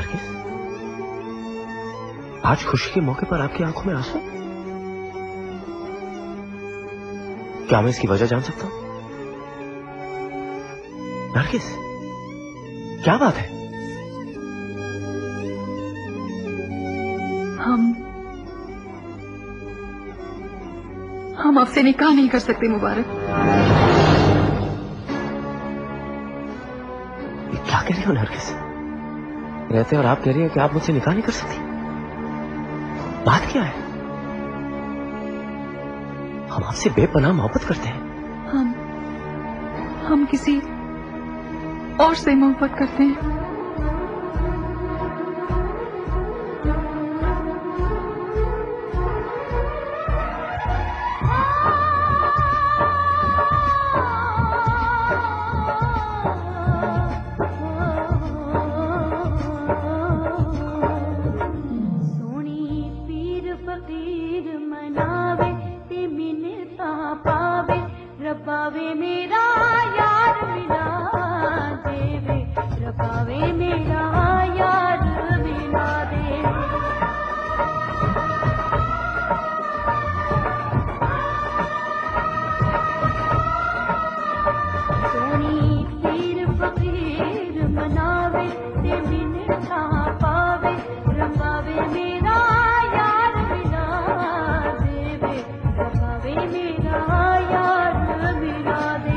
नरगिस, आज खुशी के मौके पर आपकी आंखों में आंसू? क्या मैं इसकी वजह जान सकता हूं? नरगिस, क्या बात है? हम आपसे निकाह नहीं कर सकते मुबारक। ये क्या कह रही हो नरगिस? रहते और आप कह रही हैं कि आप मुझसे निकाह नहीं कर सकती? बात क्या है? हम आपसे बेपनाह मोहब्बत करते हैं। हम किसी और से मोहब्बत करते हैं। रबावे मेरा यार मिला देवे, रबावे मेरा यार मिला दे। सोनी पीर फकीर मनावे ते मिन्नता पावे, रबावे मेरा यार मिला देवे, रबावे मेरा यार मिला दे।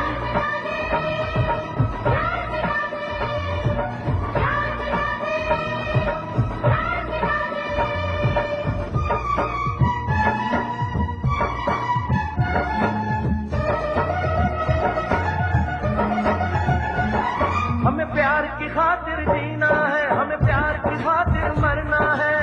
हमें प्यार की खातिर जीना है, हमें प्यार की खातिर मरना है।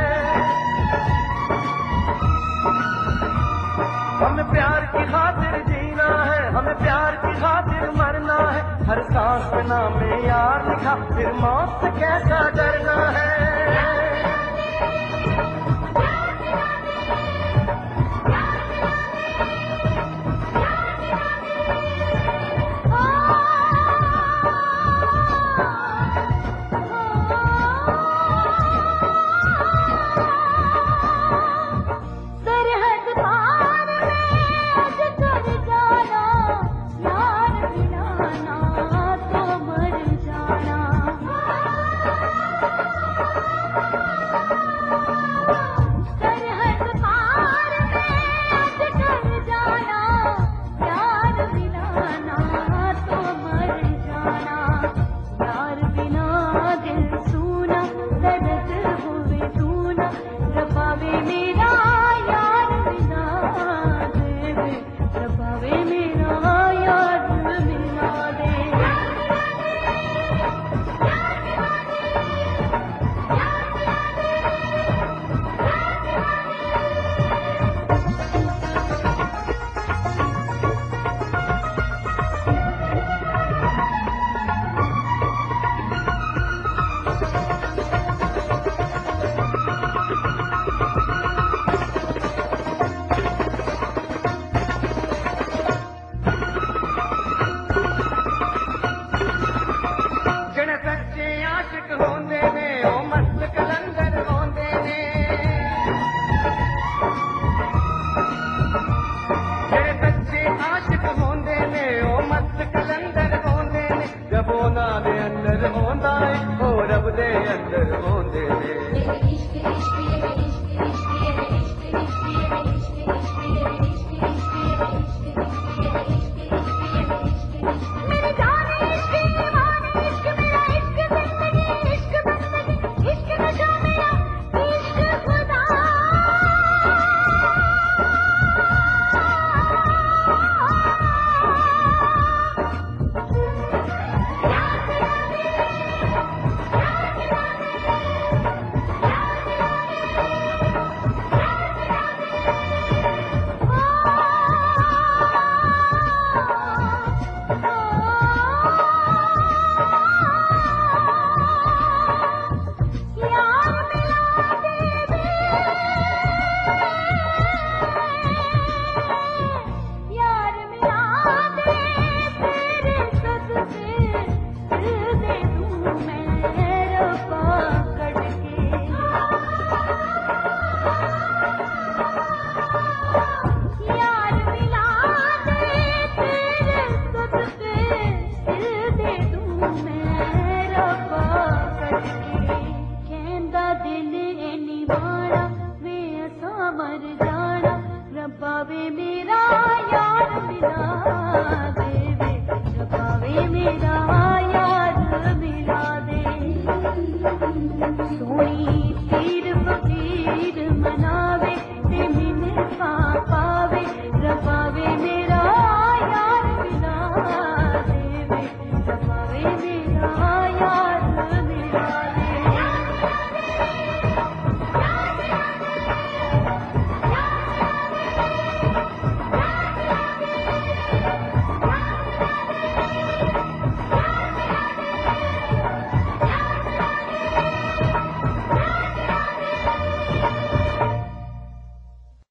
हमें प्यार की खातिर जीना है, हमें प्यार की खातिर मरना है। हर सांस में नाम यार लिखा, फिर मौत से कैसा डरना है। अंदर होंदा है, ओ रब दे अंदर होंदे ने।